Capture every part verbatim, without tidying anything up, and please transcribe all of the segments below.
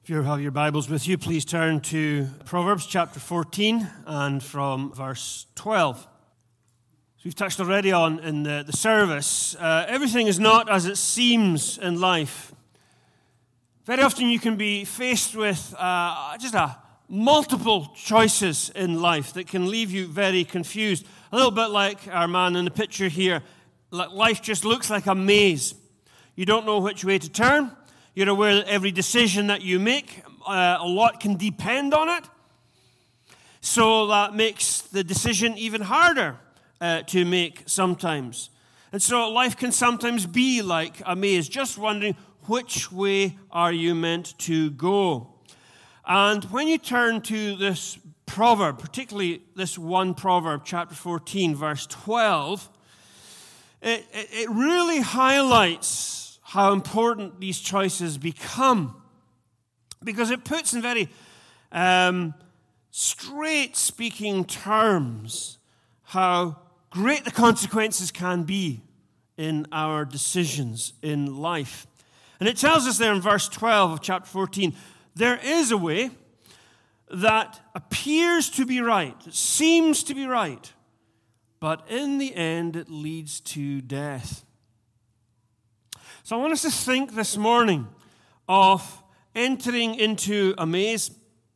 If you have your Bibles with you, please turn to Proverbs chapter fourteen and from verse twelve. As we've touched already on in the, the service, uh, everything is not as it seems in life. Very often you can be faced with uh, just a multiple choices in life that can leave you very confused. A little bit like our man in the picture here. Life just looks like a maze. You don't know which way to turn. You're aware that every decision that you make, uh, a lot can depend on it. So that makes the decision even harder uh, to make sometimes. And so life can sometimes be like a maze, just wondering which way are you meant to go. And when you turn to this proverb, particularly this one proverb, chapter fourteen, verse twelve, it, it, it really highlights how important these choices become, because it puts in very um, straight-speaking terms how great the consequences can be in our decisions in life. And it tells us there in verse twelve of chapter fourteen, there is a way that appears to be right, it seems to be right, but in the end it leads to death. So I want us to think this morning of entering into a maze,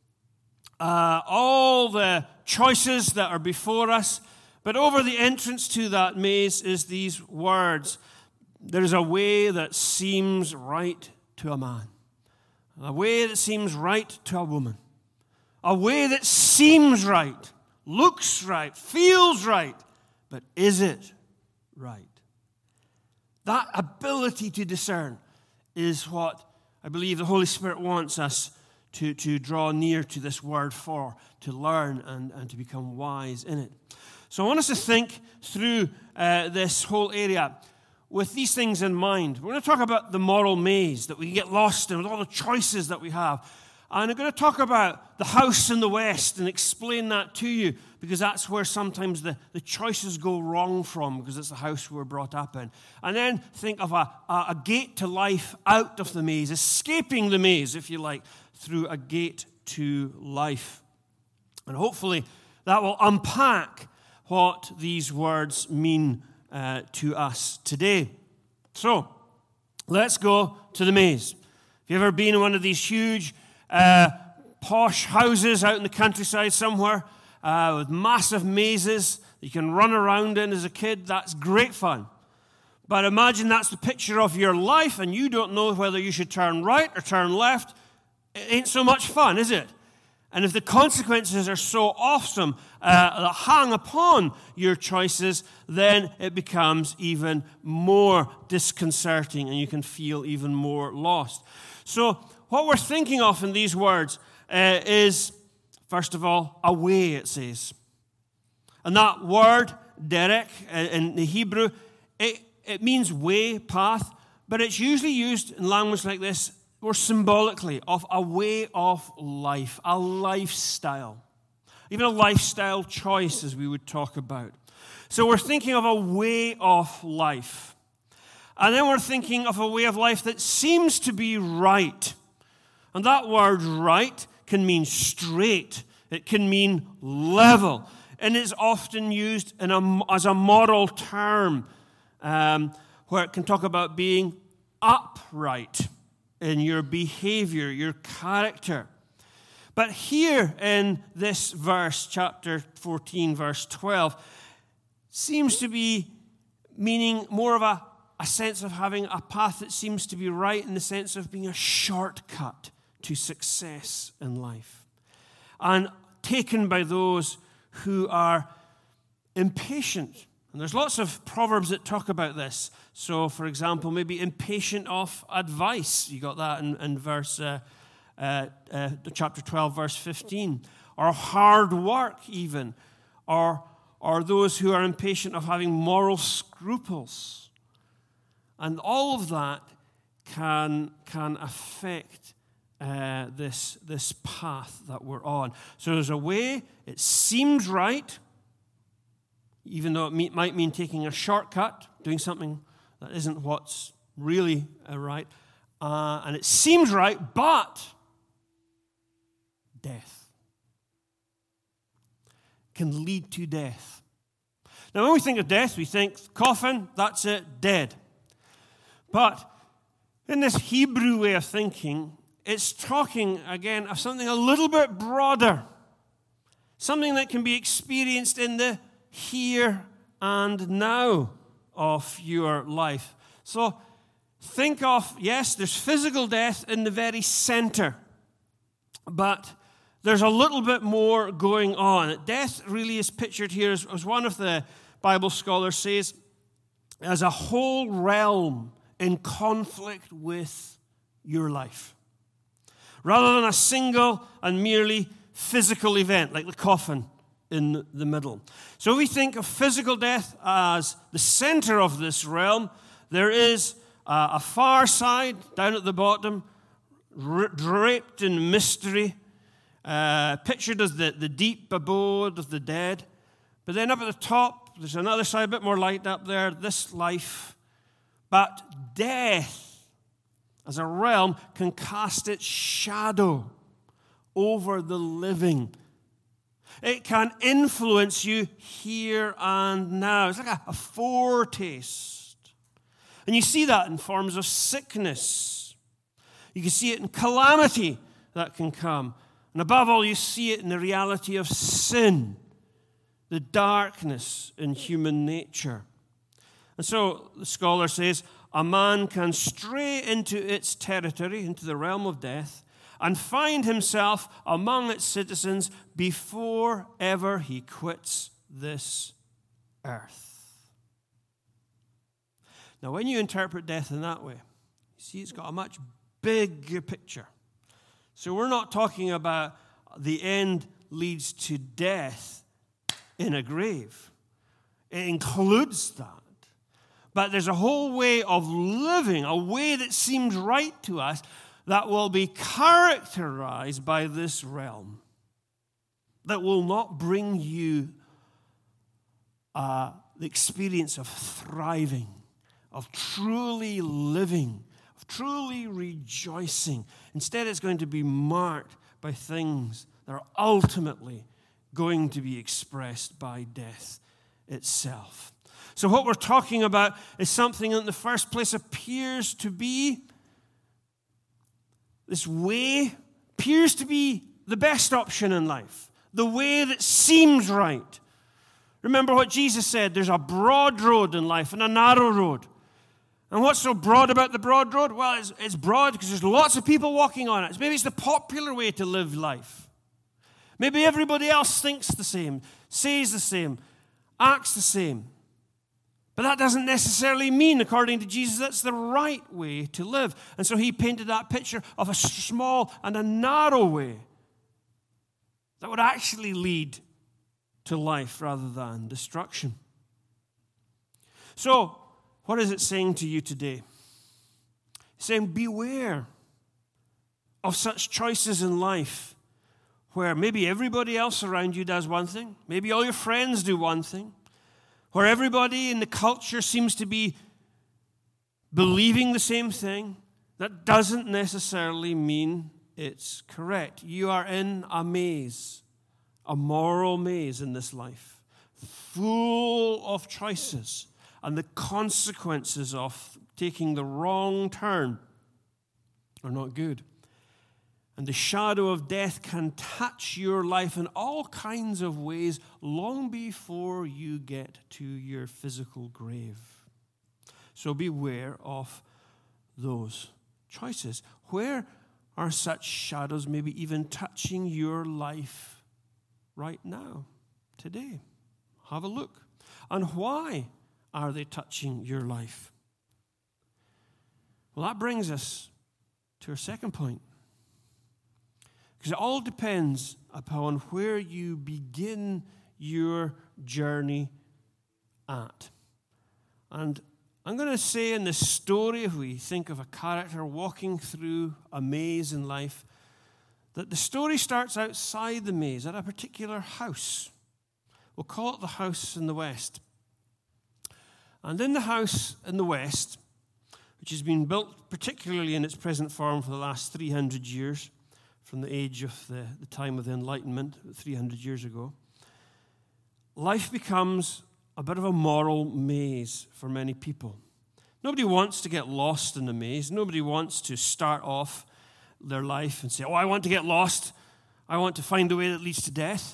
uh, all the choices that are before us, but over the entrance to that maze is these words. There is a way that seems right to a man, a way that seems right to a woman, a way that seems right, looks right, feels right, but is it right? That ability to discern is what I believe the Holy Spirit wants us to, to draw near to this word for, to learn and, and to become wise in it. So I want us to think through uh, this whole area with these things in mind. We're going to talk about the moral maze that we can get lost in with all the choices that we have. And I'm going to talk about the house in the West and explain that to you, because that's where sometimes the, the choices go wrong from, because it's the house we're brought up in. And then think of a, a, a gate to life out of the maze, escaping the maze, if you like, through a gate to life. And hopefully that will unpack what these words mean uh, to us today. So, let's go to the maze. Have you ever been in one of these huge Uh, posh houses out in the countryside somewhere uh, with massive mazes that you can run around in as a kid? That's great fun. But imagine that's the picture of your life and you don't know whether you should turn right or turn left. It ain't so much fun, is it? And if the consequences are so awesome uh, that hang upon your choices, then it becomes even more disconcerting and you can feel even more lost. So what we're thinking of in these words uh, is, first of all, a way, it says. And that word, derek, in the Hebrew, it, it means way, path, but it's usually used in language like this, or symbolically, of a way of life, a lifestyle. Even a lifestyle choice, as we would talk about. So we're thinking of a way of life. And then we're thinking of a way of life that seems to be right. And that word right can mean straight. It can mean level. And it's often used in a, as a moral term um, where it can talk about being upright in your behavior, your character. But here in this verse, chapter fourteen, verse twelve, seems to be meaning more of a, a sense of having a path that seems to be right in the sense of being a shortcut to success in life, and taken by those who are impatient. And there's lots of proverbs that talk about this. So, for example, maybe impatient of advice. You got that in, in verse uh, uh, uh, chapter twelve, verse fifteen. Or hard work, even. Or, or those who are impatient of having moral scruples. And all of that can, can affect Uh, this, this path that we're on. So there's a way, it seems right, even though it me- might mean taking a shortcut, doing something that isn't what's really uh, right. Uh, and it seems right, but death. Can lead to death. Now, when we think of death, we think coffin, that's it, dead. But in this Hebrew way of thinking, it's talking, again, of something a little bit broader. Something that can be experienced in the here and now of your life. So think of, yes, there's physical death in the very center, but there's a little bit more going on. Death really is pictured here, as, as one of the Bible scholars says, as a whole realm in conflict with your life, rather than a single and merely physical event like the coffin in the middle. So we think of physical death as the center of this realm. There is a, a far side down at the bottom, draped in mystery, uh, pictured as the, the deep abode of the dead. But then up at the top, there's another side, a bit more light up there, this life. But death, as a realm, can cast its shadow over the living. It can influence you here and now. It's like a, a foretaste. And you see that in forms of sickness. You can see it in calamity that can come. And above all, you see it in the reality of sin, the darkness in human nature. And so the scholar says, a man can stray into its territory, into the realm of death, and find himself among its citizens before ever he quits this earth. Now, when you interpret death in that way, you see it's got a much bigger picture. So we're not talking about the end leads to death in a grave. It includes that. But there's a whole way of living, a way that seems right to us, that will be characterized by this realm, that will not bring you uh, the experience of thriving, of truly living, of truly rejoicing. Instead, it's going to be marked by things that are ultimately going to be expressed by death itself. So what we're talking about is something that in the first place appears to be This way appears to be the best option in life, the way that seems right. Remember what Jesus said, there's a broad road in life and a narrow road. And what's so broad about the broad road? Well, it's, it's broad because there's lots of people walking on it. Maybe it's the popular way to live life. Maybe everybody else thinks the same, says the same, acts the same. But that doesn't necessarily mean, according to Jesus, that's the right way to live. And so he painted that picture of a small and a narrow way that would actually lead to life rather than destruction. So, what is it saying to you today? It's saying, beware of such choices in life where maybe everybody else around you does one thing, maybe all your friends do one thing, where everybody in the culture seems to be believing the same thing. That doesn't necessarily mean it's correct. You are in a maze, a moral maze in this life, full of choices, and the consequences of taking the wrong turn are not good. And the shadow of death can touch your life in all kinds of ways long before you get to your physical grave. So beware of those choices. Where are such shadows maybe even touching your life right now, today? Have a look. And why are they touching your life? Well, that brings us to our second point. Because it all depends upon where you begin your journey at. And I'm going to say in this story, if we think of a character walking through a maze in life, that the story starts outside the maze at a particular house. We'll call it the house in the west. And in the house in the west, which has been built particularly in its present form for the last three hundred years, from the age of the, the time of the Enlightenment, three hundred years ago, life becomes a bit of a moral maze for many people. Nobody wants to get lost in the maze. Nobody wants to start off their life and say, oh, I want to get lost. I want to find a way that leads to death.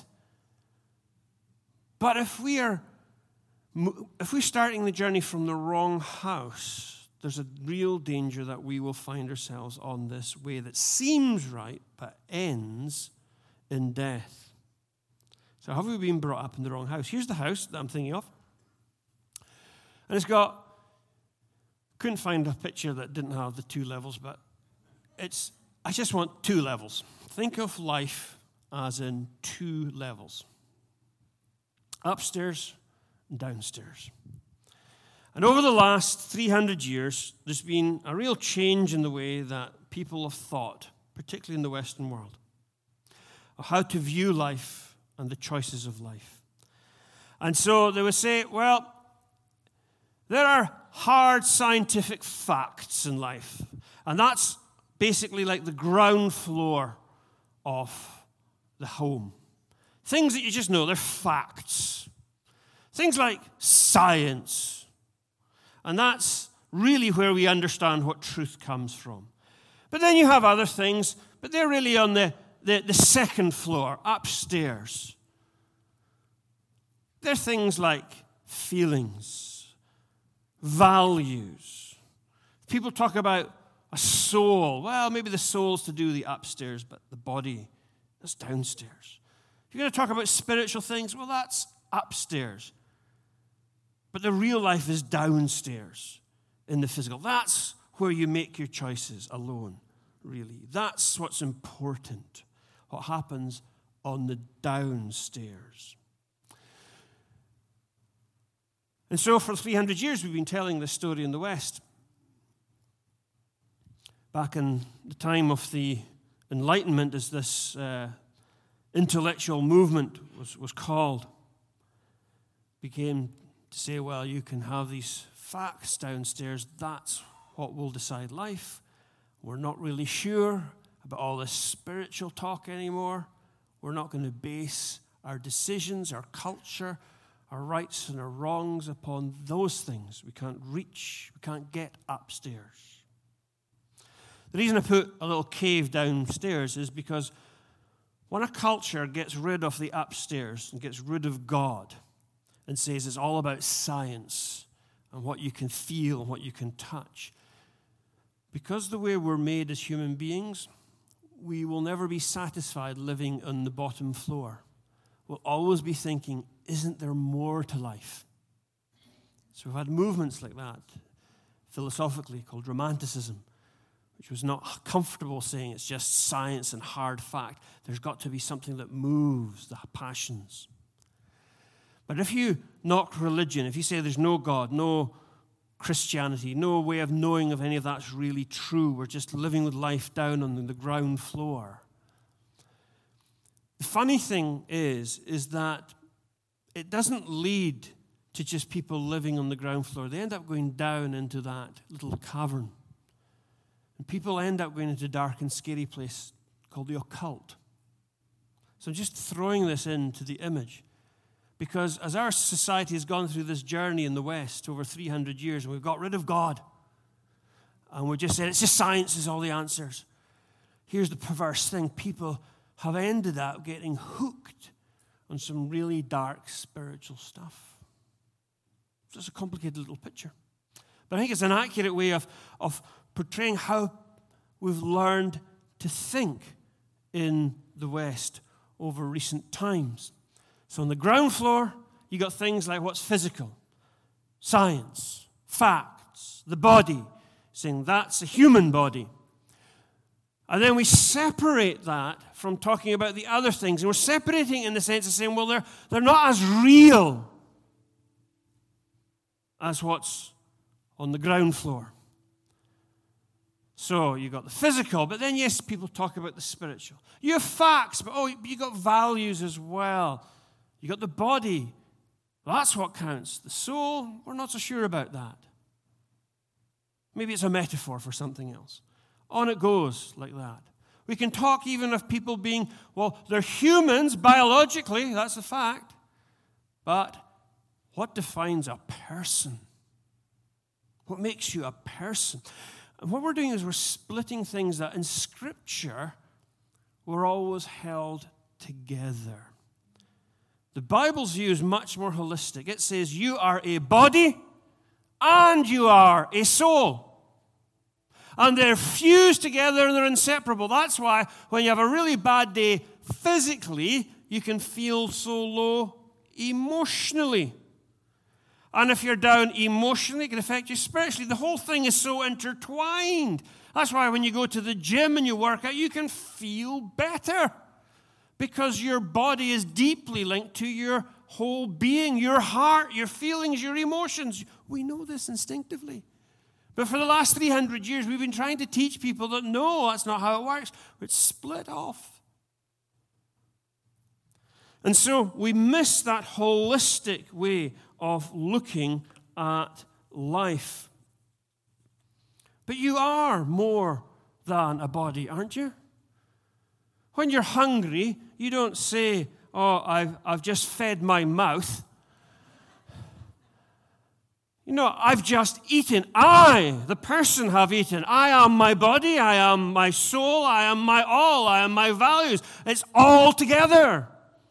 But if we are, if we're starting the journey from the wrong house, there's a real danger that we will find ourselves on this way that seems right, but ends in death. So have we been brought up in the wrong house? Here's the house that I'm thinking of. And it's got, couldn't find a picture that didn't have the two levels, but it's, I just want two levels. Think of life as in two levels. Upstairs and downstairs. And over the last three hundred years, there's been a real change in the way that people have thought, particularly in the Western world, of how to view life and the choices of life. And so they would say, well, there are hard scientific facts in life, and that's basically like the ground floor of the home. Things that you just know, they're facts. Things like science. And that's really where we understand what truth comes from. But then you have other things, but they're really on the, the, the second floor, upstairs. They're things like feelings, values. People talk about a soul. Well, maybe the soul's to do the upstairs, but the body, that's downstairs. If you're going to talk about spiritual things, well, that's upstairs. But the real life is downstairs in the physical. That's where you make your choices alone, really. That's what's important, what happens on the downstairs. And so for three hundred years, we've been telling this story in the West. Back in the time of the Enlightenment, as this uh, intellectual movement was, was called, became to say, well, you can have these facts downstairs. That's what will decide life. We're not really sure about all this spiritual talk anymore. We're not going to base our decisions, our culture, our rights and our wrongs upon those things. We can't reach, we can't get upstairs. The reason I put a little cave downstairs is because when a culture gets rid of the upstairs and gets rid of God and says it's all about science and what you can feel and what you can touch, because the way we're made as human beings, we will never be satisfied living on the bottom floor. We'll always be thinking, isn't there more to life? So we've had movements like that, philosophically, called Romanticism, which was not comfortable saying it's just science and hard fact. There's got to be something that moves the passions. But if you knock religion, if you say there's no God, no Christianity, no way of knowing if any of that's really true, we're just living with life down on the ground floor. The funny thing is, is that it doesn't lead to just people living on the ground floor. They end up going down into that little cavern. And people end up going into a dark and scary place called the occult. So I'm just throwing this into the image. Because as our society has gone through this journey in the West over three hundred years, and we've got rid of God, and we're just saying it's just science is all the answers. Here's the perverse thing. People have ended up getting hooked on some really dark spiritual stuff. So it's a complicated little picture. But I think it's an accurate way of, of portraying how we've learned to think in the West over recent times. So on the ground floor, you got things like what's physical, science, facts, the body, saying that's a human body. And then we separate that from talking about the other things. And we're separating in the sense of saying, well, they're, they're not as real as what's on the ground floor. So you got the physical, but then, yes, people talk about the spiritual. You have facts, but oh, you got values as well. You got the body. Well, that's what counts. The soul, we're not so sure about that. Maybe it's a metaphor for something else. On it goes like that. We can talk even of people being, well, they're humans biologically, that's a fact. But what defines a person? What makes you a person? And what we're doing is we're splitting things that in Scripture were always held together. The Bible's view is much more holistic. It says you are a body and you are a soul. And they're fused together and they're inseparable. That's why when you have a really bad day physically, you can feel so low emotionally. And if you're down emotionally, it can affect you spiritually. The whole thing is so intertwined. That's why when you go to the gym and you work out, you can feel better. Because your body is deeply linked to your whole being, your heart, your feelings, your emotions. We know this instinctively. But for the last three hundred years, we've been trying to teach people that no, that's not how it works. It's split off. And so we miss that holistic way of looking at life. But you are more than a body, aren't you? When you're hungry, you don't say, oh, I've, I've just fed my mouth. You know, I've just eaten. I, the person, have eaten. I am my body. I am my soul. I am my all. I am my values. It's all together.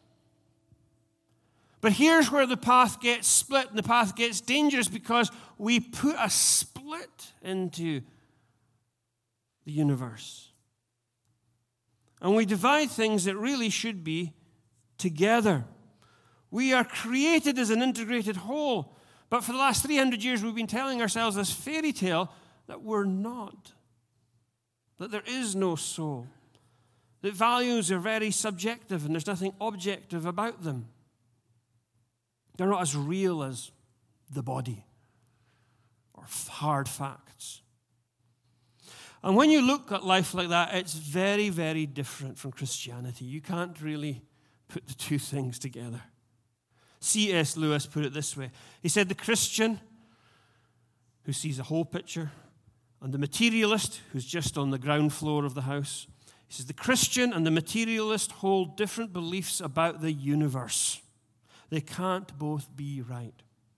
But here's where the path gets split and the path gets dangerous because we put a split into the universe. And we divide things that really should be together. We are created as an integrated whole. But for the last three hundred years, we've been telling ourselves this fairy tale that we're not. That there is no soul. That values are very subjective and there's nothing objective about them. They're not as real as the body or hard facts. And when you look at life like that, it's very, very different from Christianity. You can't really put the two things together. C S Lewis put it this way. He said, the Christian who sees a whole picture and the materialist who's just on the ground floor of the house. He says, the Christian and the materialist hold different beliefs about the universe. They can't both be right.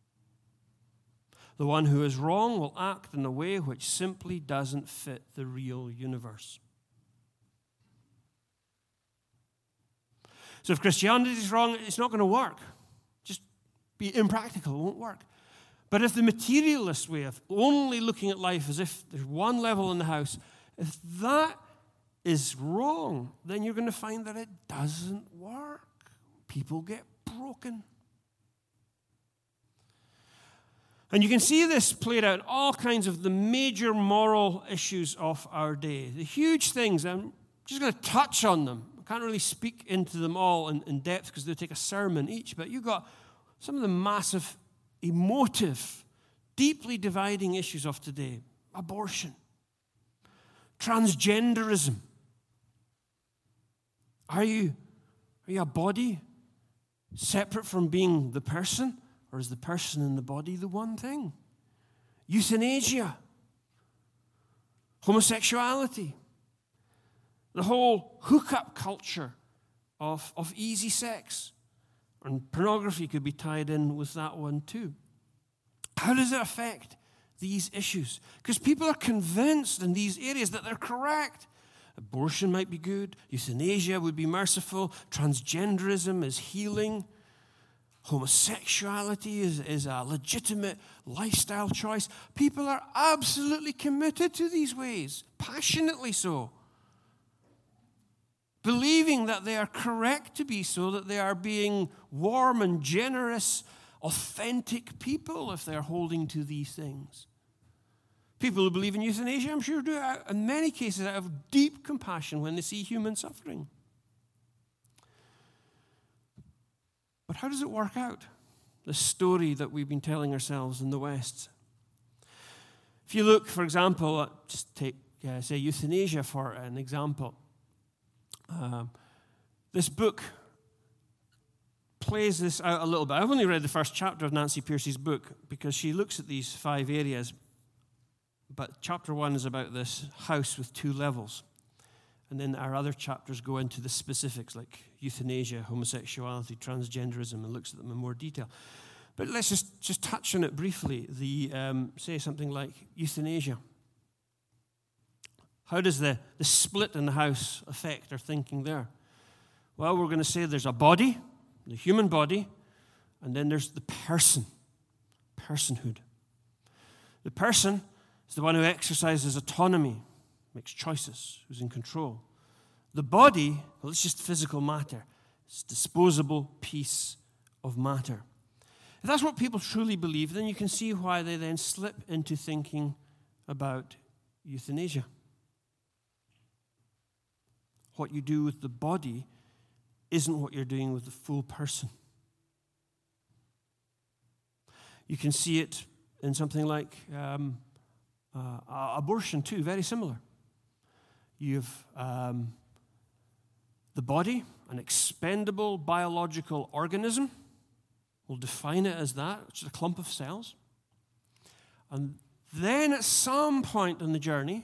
The one who is wrong will act in a way which simply doesn't fit the real universe. So if Christianity is wrong, it's not going to work. Just be impractical, it won't work. But if the materialist way of only looking at life as if there's one level in the house, if that is wrong, then you're going to find that it doesn't work. People get broken. And you can see this played out in all kinds of the major moral issues of our day. The huge things, I'm just going to touch on them. I can't really speak into them all in, in depth because they'll take a sermon each, but you've got some of the massive, emotive, deeply dividing issues of today. Abortion, transgenderism. Are you, are you a body separate from being the person? Or is the person and the body the one thing? Euthanasia, homosexuality, the whole hookup culture of, of easy sex. And pornography could be tied in with that one too. How does it affect these issues? Because people are convinced in these areas that they're correct. Abortion might be good, euthanasia would be merciful, transgenderism is healing. Homosexuality is, is a legitimate lifestyle choice. People are absolutely committed to these ways, passionately so. Believing that they are correct to be so, that they are being warm and generous, authentic people if they're holding to these things. People who believe in euthanasia, I'm sure, do it in many cases out of deep compassion when they see human suffering. But how does it work out? The story that we've been telling ourselves in the West. If you look, for example, at, just take, uh, say, euthanasia for an example. Um, this book plays this out a little bit. I've only read the first chapter of Nancy Pearcey's book because she looks at these five areas. But chapter one is about this house with two levels. And then our other chapters go into the specifics like euthanasia, homosexuality, transgenderism, and looks at them in more detail. But let's just, just touch on it briefly. The um, say something like euthanasia. How does the, the split in the house affect our thinking there? Well, we're going to say there's a body, the human body, and then there's the person, personhood. The person is the one who exercises autonomy, makes choices, who's in control. The body, well, it's just physical matter. It's disposable piece of matter. If that's what people truly believe, then you can see why they then slip into thinking about euthanasia. What you do with the body isn't what you're doing with the full person. You can see it in something like um, uh, abortion too, very similar. You've um, the body, an expendable biological organism. We'll define it as that, which is a clump of cells. And then at some point in the journey,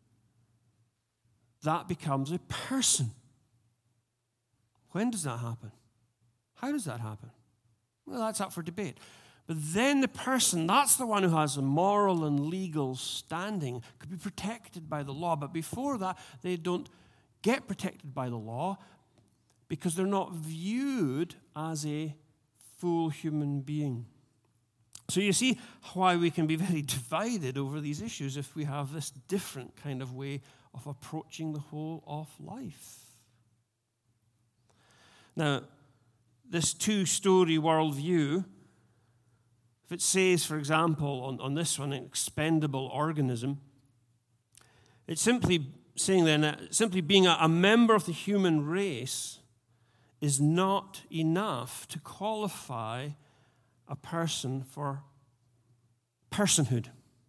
that becomes a person. When does that happen? How does that happen? Well, that's up for debate. But then the person, that's the one who has a moral and legal standing, could be protected by the law. But before that, they don't get protected by the law because they're not viewed as a full human being. So you see why we can be very divided over these issues if we have this different kind of way of approaching the whole of life. Now, this two-story worldview, if it says, for example, on, on this one, an expendable organism, it's simply saying then that simply being a, a member of the human race is not enough to qualify a person for personhood.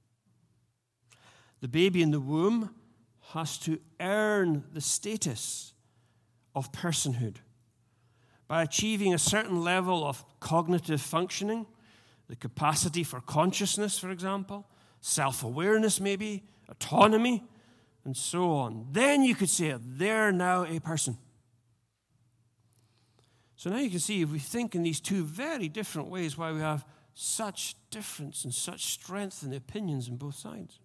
The baby in the womb has to earn the status of personhood by achieving a certain level of cognitive functioning, the capacity for consciousness, for example, self-awareness maybe, autonomy, and so on. Then you could say they're now a person. So now you can see if we think in these two very different ways why we have such difference and such strength in the opinions on both sides.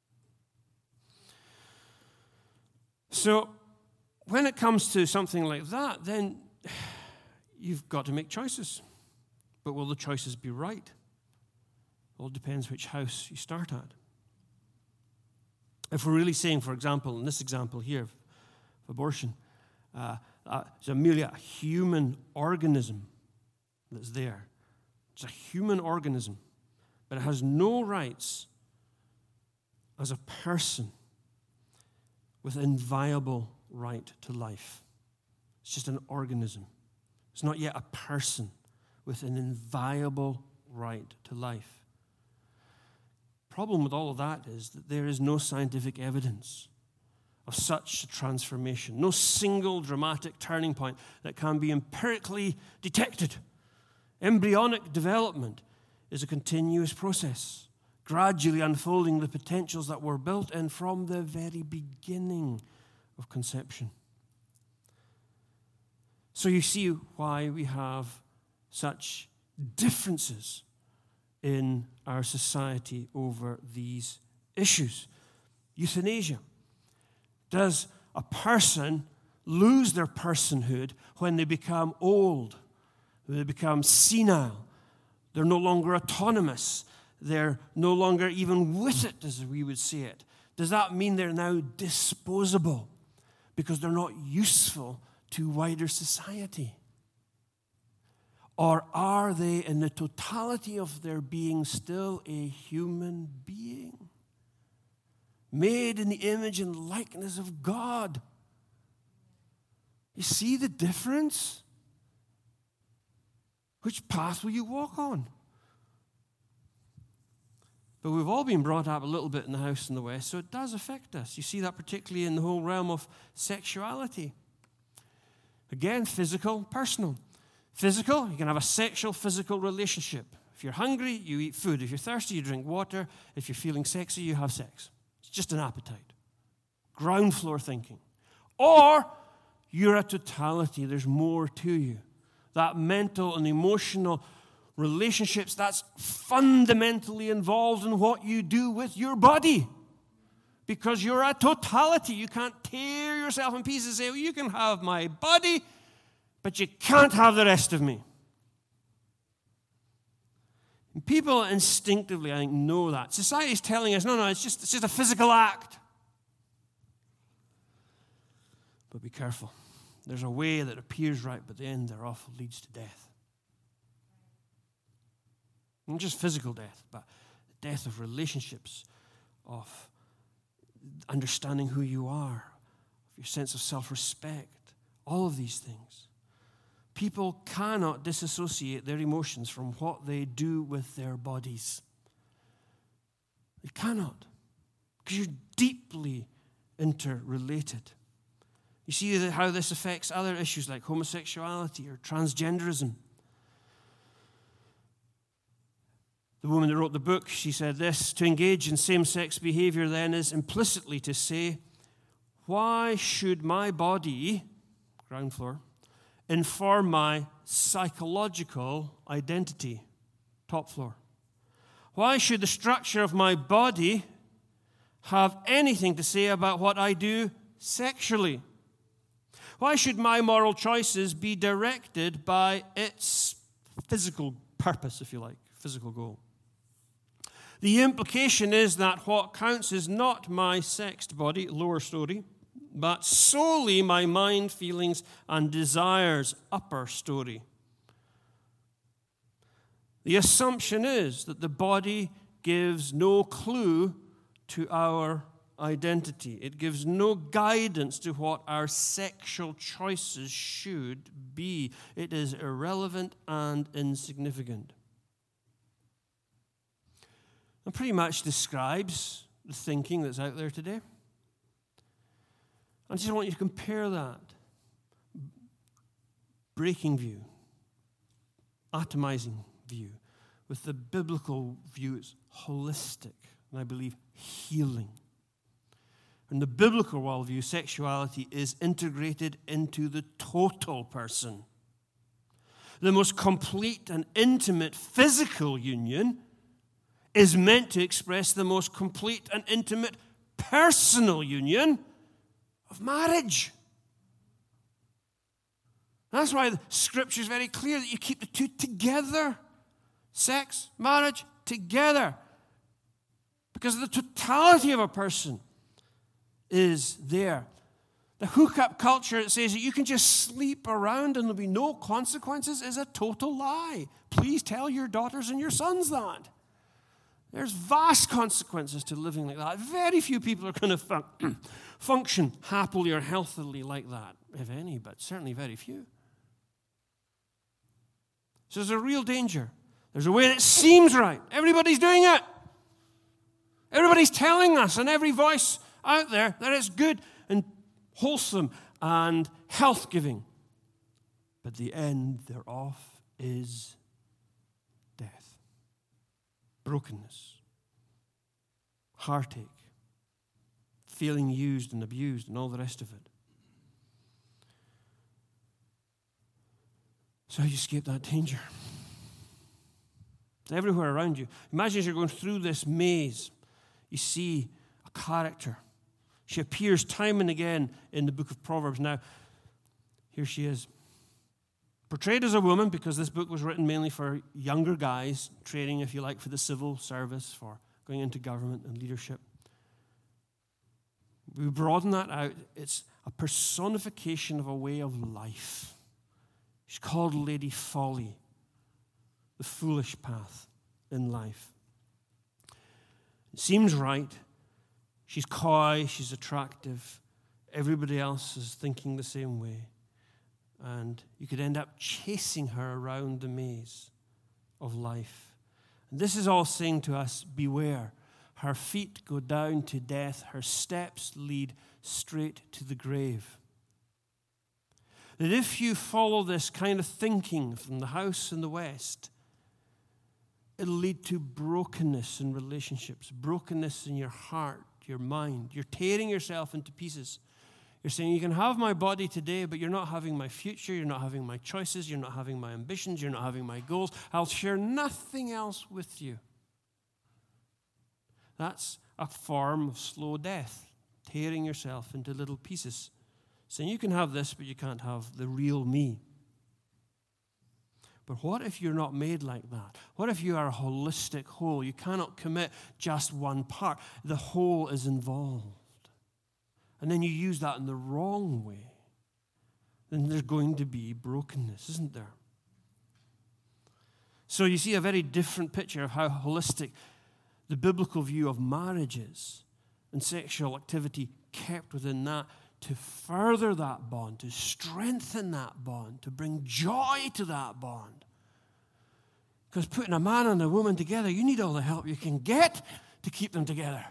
So when it comes to something like that, then you've got to make choices. But will the choices be right? It all depends which house you start at. If we're really saying, for example, in this example here of abortion, uh, uh, it's a merely a human organism that's there. It's a human organism, but it has no rights as a person with inviolable right to life. It's just an organism. It's not yet a person with an inviolable right to life. Problem with all of that is that there is no scientific evidence of such a transformation, no single dramatic turning point that can be empirically detected. Embryonic development is a continuous process, gradually unfolding the potentials that were built in from the very beginning of conception. So you see why we have such differences in our society over these issues. Euthanasia. Does a person lose their personhood when they become old, when they become senile? They're no longer autonomous. They're no longer even with it, as we would say it. Does that mean they're now disposable because they're not useful to wider society? Or are they, in the totality of their being, still a human being, made in the image and likeness of God? You see the difference? Which path will you walk on? But we've all been brought up a little bit in the house in the West, so it does affect us. You see that particularly in the whole realm of sexuality. Again, physical, personal. Physical, you can have a sexual, physical relationship. If you're hungry, you eat food. If you're thirsty, you drink water. If you're feeling sexy, you have sex. It's just an appetite. Ground floor thinking. Or you're a totality. There's more to you. That mental and emotional relationships, that's fundamentally involved in what you do with your body. Because you're a totality. You can't tear yourself in pieces and say, well, you can have my body, but you can't have the rest of me. And people instinctively, I think, know that. Society's telling us, no, no, it's just, it's just a physical act. But be careful. There's a way that appears right, but the end thereof leads to death. Not just physical death, but the death of relationships, of understanding who you are, of your sense of self-respect, all of these things. People cannot disassociate their emotions from what they do with their bodies. They cannot, because you're deeply interrelated. You see how this affects other issues like homosexuality or transgenderism. The woman that wrote the book, she said this: to engage in same-sex behavior then is implicitly to say, why should my body, ground floor, inform my psychological identity, top floor? Why should the structure of my body have anything to say about what I do sexually? Why should my moral choices be directed by its physical purpose, if you like, physical goal? The implication is that what counts is not my sexed body, lower story, but solely my mind, feelings, and desires, upper story. The assumption is that the body gives no clue to our identity. It gives no guidance to what our sexual choices should be. It is irrelevant and insignificant. It pretty much describes the thinking that's out there today. I just want you to compare that breaking view, atomizing view, with the biblical view. It's holistic, and I believe healing. In the biblical worldview, sexuality is integrated into the total person. The most complete and intimate physical union is meant to express the most complete and intimate personal union of marriage. That's why the Scripture is very clear that you keep the two together. Sex, marriage, together. Because the totality of a person is there. The hookup culture that says that you can just sleep around and there'll be no consequences is a total lie. Please tell your daughters and your sons that. There's vast consequences to living like that. Very few people are going to fun- function happily or healthily like that, if any, but certainly very few. So there's a real danger. There's a way that seems right. Everybody's doing it. Everybody's telling us, and every voice out there, that it's good and wholesome and health-giving. But the end thereof is death, brokenness, heartache, feeling used and abused, and all the rest of it. So how do you escape that danger? It's everywhere around you. Imagine as you're going through this maze, you see a character. She appears time and again in the book of Proverbs. Now, here she is. Portrayed as a woman, because this book was written mainly for younger guys, training, if you like, for the civil service, for going into government and leadership. We broaden that out. It's a personification of a way of life. She's called Lady Folly, the foolish path in life. It seems right. She's coy, she's attractive. Everybody else is thinking the same way. And you could end up chasing her around the maze of life. And this is all saying to us, beware. Her feet go down to death. Her steps lead straight to the grave. That if you follow this kind of thinking from the house in the West, it'll lead to brokenness in relationships, brokenness in your heart, your mind. You're tearing yourself into pieces. You're saying, you can have my body today, but you're not having my future, you're not having my choices, you're not having my ambitions, you're not having my goals. I'll share nothing else with you. That's a form of slow death, tearing yourself into little pieces. Saying, you can have this, but you can't have the real me. But what if you're not made like that? What if you are a holistic whole? You cannot commit just one part. The whole is involved. And then you use that in the wrong way. Then there's going to be brokenness, isn't there? So you see a very different picture of how holistic the biblical view of marriage is, and sexual activity kept within that to further that bond, to strengthen that bond, to bring joy to that bond. Because putting a man and a woman together, you need all the help you can get to keep them together.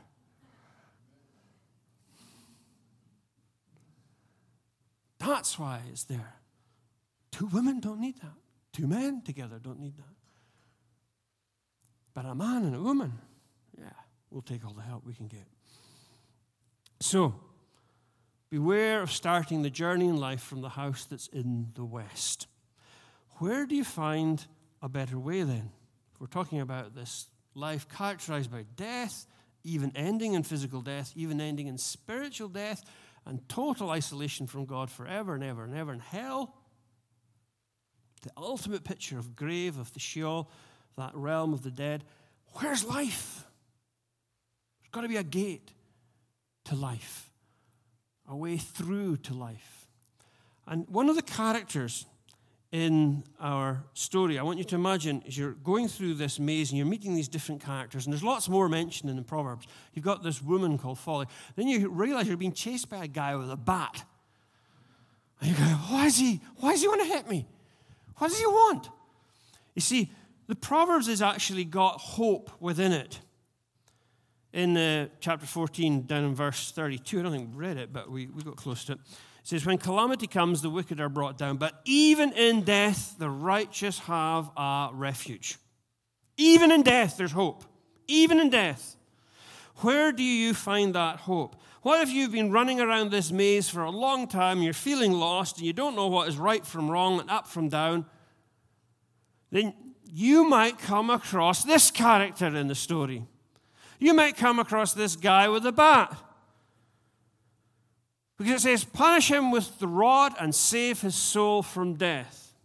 That's why it's there. Two women don't need that. Two men together don't need that. But a man and a woman, yeah, we'll take all the help we can get. So, beware of starting the journey in life from the house that's in the west. Where do you find a better way then? If we're talking about this life characterized by death, even ending in physical death, even ending in spiritual death, and total isolation from God forever and ever and ever in hell, the ultimate picture of grave, of the Sheol, that realm of the dead, where's life? There's got to be a gate to life, a way through to life. And one of the characters in our story, I want you to imagine, as you're going through this maze and you're meeting these different characters, and there's lots more mentioned in the Proverbs. You've got this woman called Folly. Then you realize you're being chased by a guy with a bat. And you go, why is he, why does he want to hit me? What does he want? You see, the Proverbs has actually got hope within it. In uh, chapter fourteen, down in verse thirty-two, I don't think we read it, but we, we got close to it. It says, when calamity comes, the wicked are brought down, but even in death, the righteous have a refuge. Even in death, there's hope. Even in death. Where do you find that hope? What if you've been running around this maze for a long time, and you're feeling lost, and you don't know what is right from wrong and up from down? Then you might come across this character in the story. You might come across this guy with a bat. Because it says, punish him with the rod and save his soul from death.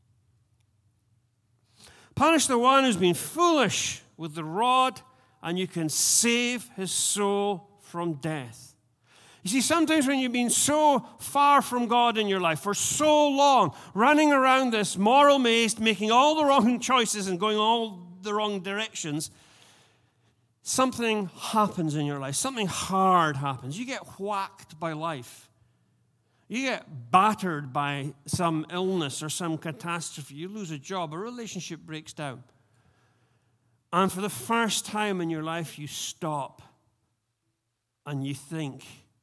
Punish the one who's been foolish with the rod, and you can save his soul from death. You see, sometimes when you've been so far from God in your life for so long, running around this moral maze, making all the wrong choices and going all the wrong directions, something happens in your life. Something hard happens. You get whacked by life. You get battered by some illness or some catastrophe. You lose a job. A relationship breaks down. And for the first time in your life, you stop and you think,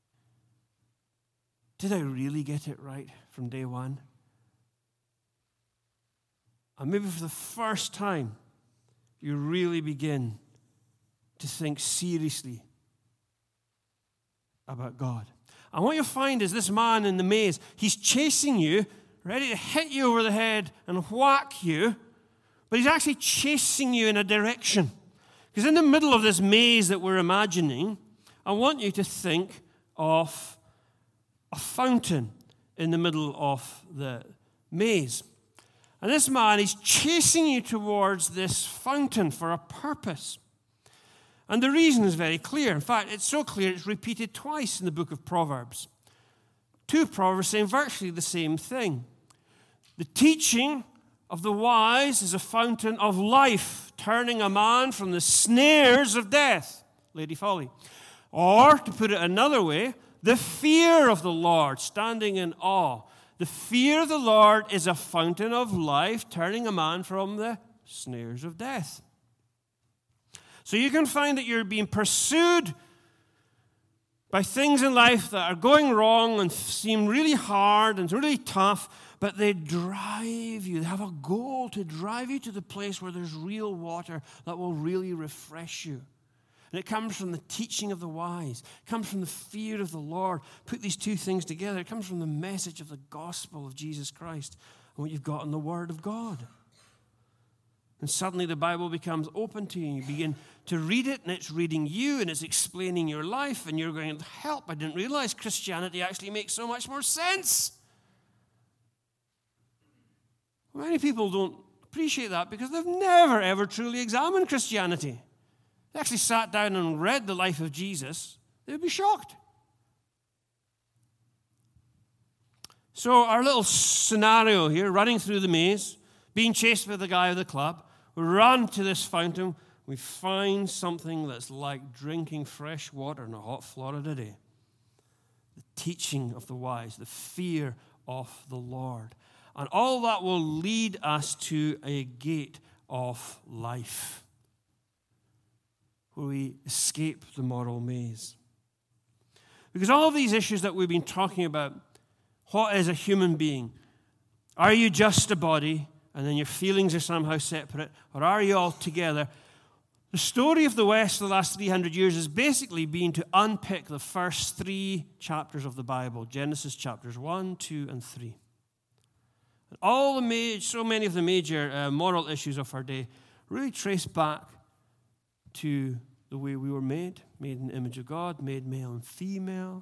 did I really get it right from day one? And maybe for the first time, you really begin to think seriously about God. And what you'll find is this man in the maze, he's chasing you, ready to hit you over the head and whack you, but he's actually chasing you in a direction. Because in the middle of this maze that we're imagining, I want you to think of a fountain in the middle of the maze. And this man is chasing you towards this fountain for a purpose. And the reason is very clear. In fact, it's so clear it's repeated twice in the book of Proverbs. Two Proverbs saying virtually the same thing. The teaching of the wise is a fountain of life, turning a man from the snares of death, Lady Folly. Or, to put it another way, the fear of the Lord, standing in awe. The fear of the Lord is a fountain of life, turning a man from the snares of death. So you can find that you're being pursued by things in life that are going wrong and seem really hard and really tough, but they drive you. They have a goal to drive you to the place where there's real water that will really refresh you. And And it comes from the teaching of the wise. It comes from the fear of the Lord. Put these two things together. It comes from the message of the gospel of Jesus Christ and what you've got in the Word of God. And suddenly the Bible becomes open to you, and you begin to read it, and it's reading you, and it's explaining your life, and you're going, help, I didn't realize Christianity actually makes so much more sense. Many people don't appreciate that because they've never, ever truly examined Christianity. They actually sat down and read the life of Jesus, they would be shocked. So our little scenario here, running through the maze, being chased by the guy with the club, we run to this fountain, we find something that's like drinking fresh water in a hot Florida day. The teaching of the wise, the fear of the Lord. And all that will lead us to a gate of life, where we escape the moral maze. Because all of these issues that we've been talking about, what is a human being? Are you just a body, and then your feelings are somehow separate, or are you all together? The story of the West the last three hundred years has basically been to unpick the first three chapters of the Bible, Genesis chapters one, two, and three. And all the major, so many of the major uh, moral issues of our day really trace back to the way we were made, made in the image of God, made male and female.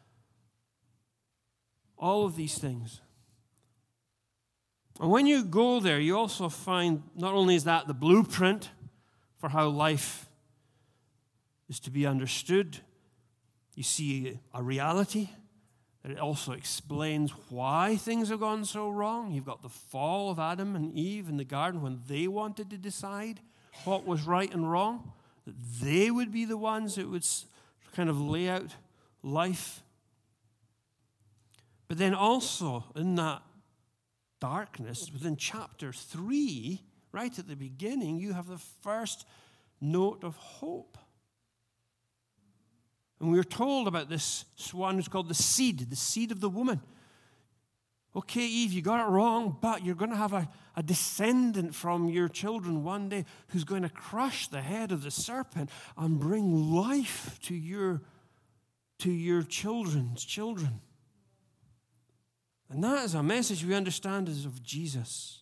All of these things. And when you go there, you also find not only is that the blueprint for how life is to be understood, you see a reality, that it also explains why things have gone so wrong. You've got the fall of Adam and Eve in the garden when they wanted to decide what was right and wrong, that they would be the ones that would kind of lay out life. But then also in that darkness, within chapter three, right at the beginning, you have the first note of hope. And we were told about this one who's called the seed, the seed of the woman. Okay, Eve, you got it wrong, but you're going to have a, a descendant from your children one day who's going to crush the head of the serpent and bring life to your, to your children's children. And that is a message we understand is of Jesus.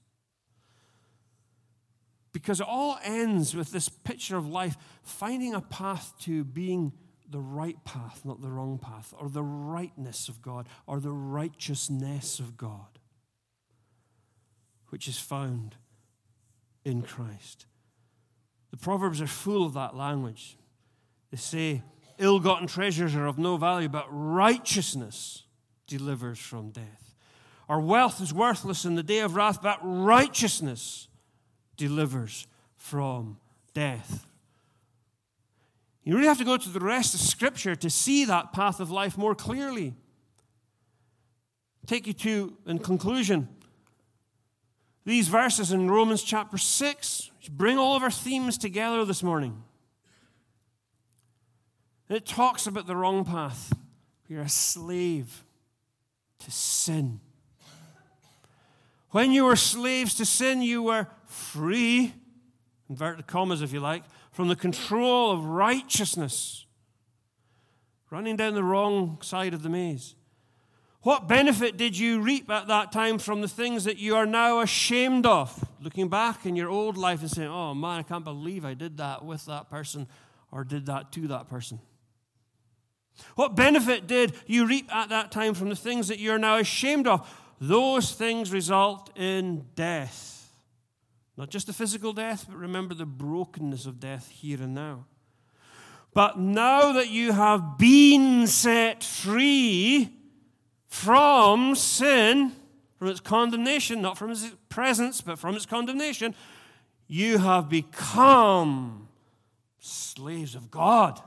Because it all ends with this picture of life, finding a path to being the right path, not the wrong path, or the rightness of God, or the righteousness of God, which is found in Christ. The Proverbs are full of that language. They say, ill-gotten treasures are of no value, but righteousness delivers from death. Our wealth is worthless in the day of wrath, but righteousness delivers from death. You really have to go to the rest of Scripture to see that path of life more clearly. Take you to, in conclusion, these verses in Romans chapter six, which bring all of our themes together this morning. And it talks about the wrong path. You're a slave to sin. When you were slaves to sin, you were free, inverted commas if you like, from the control of righteousness, running down the wrong side of the maze. What benefit did you reap at that time from the things that you are now ashamed of? Looking back in your old life and saying, oh man, I can't believe I did that with that person or did that to that person. What benefit did you reap at that time from the things that you are now ashamed of? Those things result in death. Not just the physical death, but remember the brokenness of death here and now. But now that you have been set free from sin, from its condemnation, not from its presence, but from its condemnation, you have become slaves of God.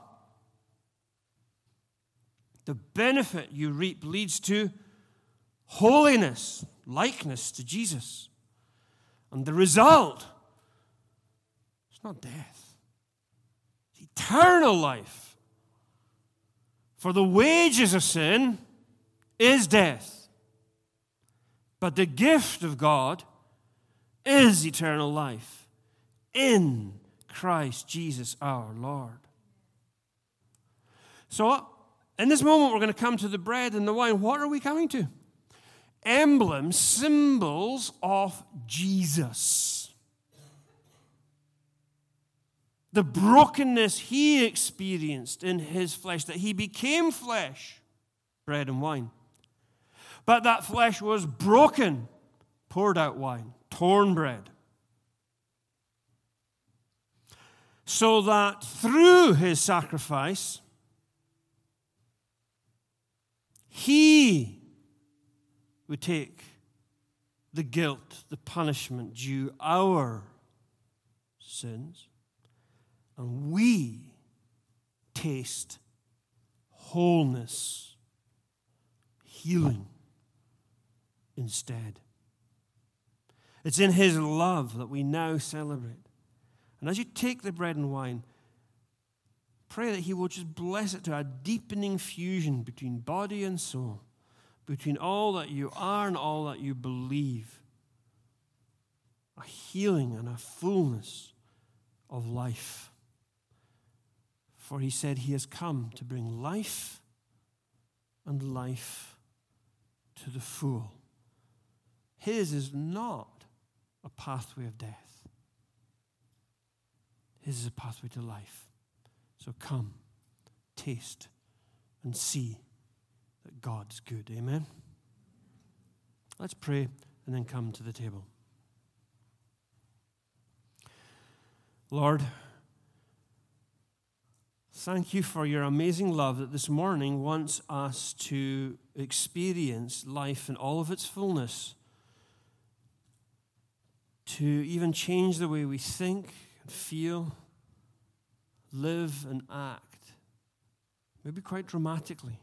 The benefit you reap leads to holiness, likeness to Jesus. And the result, it's not death. It's eternal life. For the wages of sin is death. But the gift of God is eternal life in Christ Jesus our Lord. So, in this moment, we're going to come to the bread and the wine. What are we coming to? Emblems, symbols of Jesus. The brokenness he experienced in his flesh, that he became flesh, bread and wine. But that flesh was broken, poured out wine, torn bread. So that through his sacrifice, he would take the guilt, the punishment due our sins, and we taste wholeness, healing instead. It's in his love that we now celebrate. And as you take the bread and wine, pray that he will just bless it to a deepening fusion between body and soul, between all that you are and all that you believe. A healing and a fullness of life. For he said he has come to bring life and life to the full. His is not a pathway of death. His is a pathway to life. So come, taste, and see that God is good. Amen? Let's pray and then come to the table. Lord, thank you for your amazing love that this morning wants us to experience life in all of its fullness, to even change the way we think and feel, live and act, maybe quite dramatically.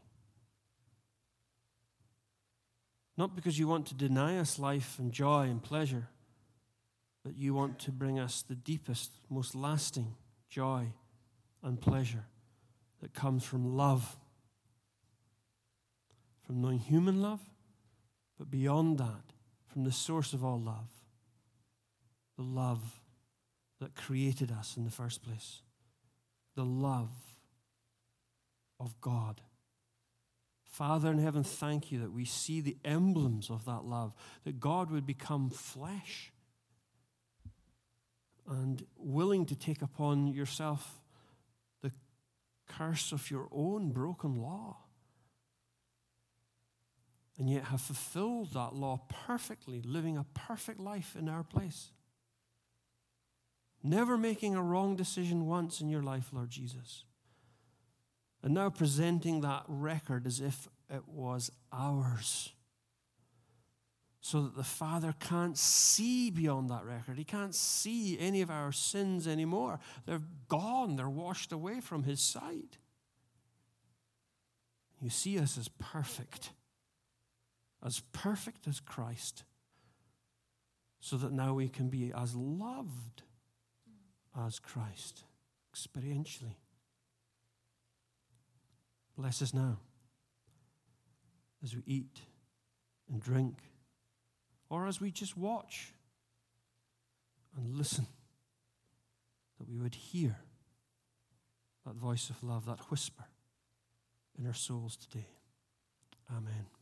Not because you want to deny us life and joy and pleasure, but you want to bring us the deepest, most lasting joy and pleasure that comes from love, from knowing human love, but beyond that, from the source of all love, the love that created us in the first place. The love of God. Father in heaven, thank you that we see the emblems of that love, that God would become flesh and willing to take upon yourself the curse of your own broken law, and yet have fulfilled that law perfectly, living a perfect life in our place. Never making a wrong decision once in your life, Lord Jesus. And now presenting that record as if it was ours. So that the Father can't see beyond that record. He can't see any of our sins anymore. They're gone. They're washed away from his sight. You see us as perfect. As perfect as Christ. So that now we can be as loved as Christ, experientially. Bless us now as we eat and drink, or as we just watch and listen, that we would hear that voice of love, that whisper in our souls today. Amen.